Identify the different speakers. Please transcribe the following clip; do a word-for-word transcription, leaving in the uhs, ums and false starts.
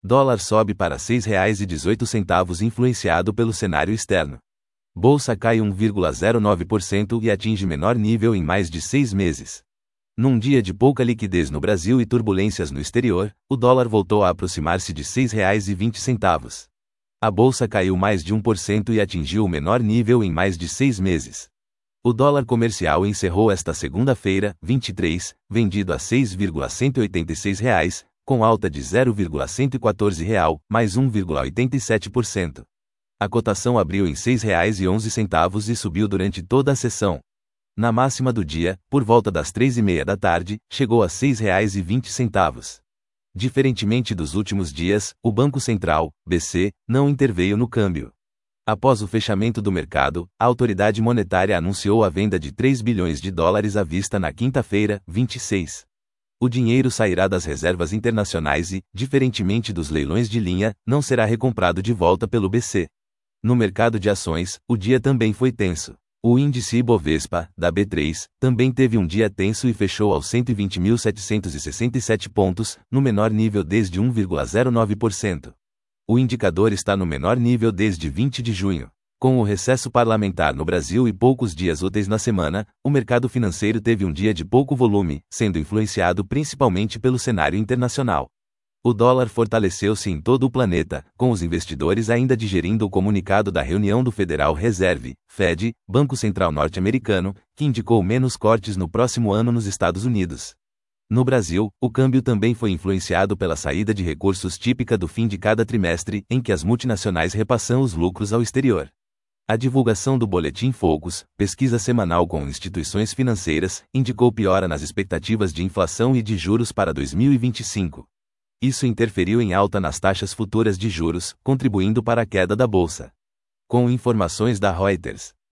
Speaker 1: Dólar sobe para seis reais e dezoito centavos influenciado pelo cenário externo. Bolsa cai um vírgula zero nove por cento e atinge menor nível em mais de seis meses. Num dia de pouca liquidez no Brasil e turbulências no exterior, o dólar voltou a aproximar-se de seis reais e vinte centavos. A bolsa caiu mais de um por cento e atingiu o menor nível em mais de seis meses. O dólar comercial encerrou esta segunda-feira, vinte e três, vendido a seis vírgula cento e oitenta e seis reais, com alta de zero vírgula cento e quatorze real, mais um vírgula oitenta e sete por cento. A cotação abriu em seis reais e onze centavos e subiu durante toda a sessão. Na máxima do dia, por volta das três e meia da tarde, chegou a seis reais e vinte centavos. Diferentemente dos últimos dias, o Banco Central, B C, não interveio no câmbio. Após o fechamento do mercado, a autoridade monetária anunciou a venda de três bilhões de dólares à vista na quinta-feira, vinte e seis. O dinheiro sairá das reservas internacionais e, diferentemente dos leilões de linha, não será recomprado de volta pelo B C. No mercado de ações, o dia também foi tenso. O índice Ibovespa, da B três, também teve um dia tenso e fechou aos cento e vinte mil setecentos e sessenta e sete pontos, no menor nível desde um vírgula zero nove por cento. O indicador está no menor nível desde vinte de junho. Com o recesso parlamentar no Brasil e poucos dias úteis na semana, o mercado financeiro teve um dia de pouco volume, sendo influenciado principalmente pelo cenário internacional. O dólar fortaleceu-se em todo o planeta, com os investidores ainda digerindo o comunicado da reunião do Federal Reserve, Fed, Banco Central norte-americano, que indicou menos cortes no próximo ano nos Estados Unidos. No Brasil, o câmbio também foi influenciado pela saída de recursos típica do fim de cada trimestre, em que as multinacionais repassam os lucros ao exterior. A divulgação do Boletim Focus, pesquisa semanal com instituições financeiras, indicou piora nas expectativas de inflação e de juros para dois mil e vinte e cinco. Isso interferiu em alta nas taxas futuras de juros, contribuindo para a queda da bolsa. Com informações da Reuters.